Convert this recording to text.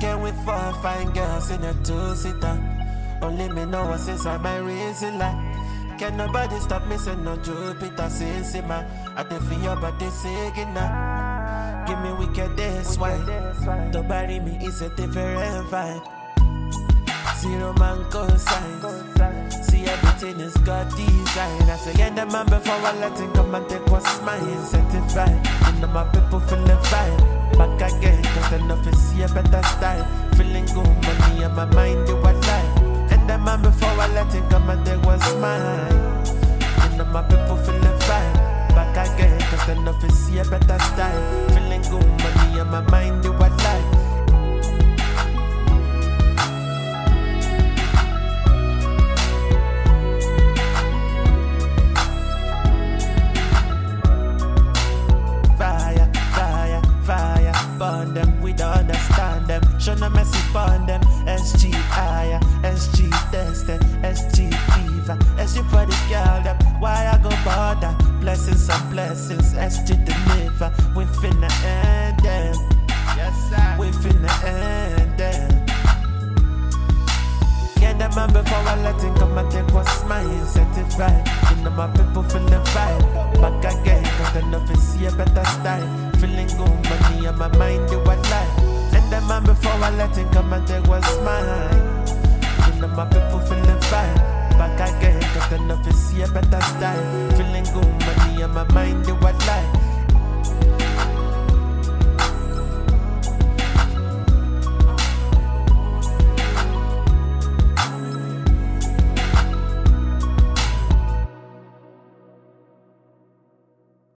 Weekend with 4 fine girls in a two-seater. Only me know what's inside my racing life. Can nobody stop me, say no Jupiter, say man. I dey feel your body singing now. Give me wicked this wine. To bury me is a different vibe. Zero man cosine. See everything is God design. I say, yeah, the man before I let him come and take what's mine. Certified. You know my people feel the vibe. Back again, cause they know to see a better style. Feeling good, money in my mind, you what lie. And the man before I let him come and take what's mine. You know my people feel the vibe. Back again, cause they know to see a better style. Feeling good, money in my mind, you what lie. Burn them, we don't understand them. Show no mercy upon them. SG higher, SG tested, SG fever, SG for the girl them. Why I go bother? Blessings on blessings, SG deliver. We finna end them. Yes sir. We finna end them. Get the man before I let him come and take what's mine. Certified. You know my people feel the vibe. Back again, cause they know to see a better style. Feeling good, money in my mind, you what lie. And the man before I let him come and take what's mine. You know my people feel the vibe. Back again, cause they know to see a better style. Feeling good, money in my mind, you what lie.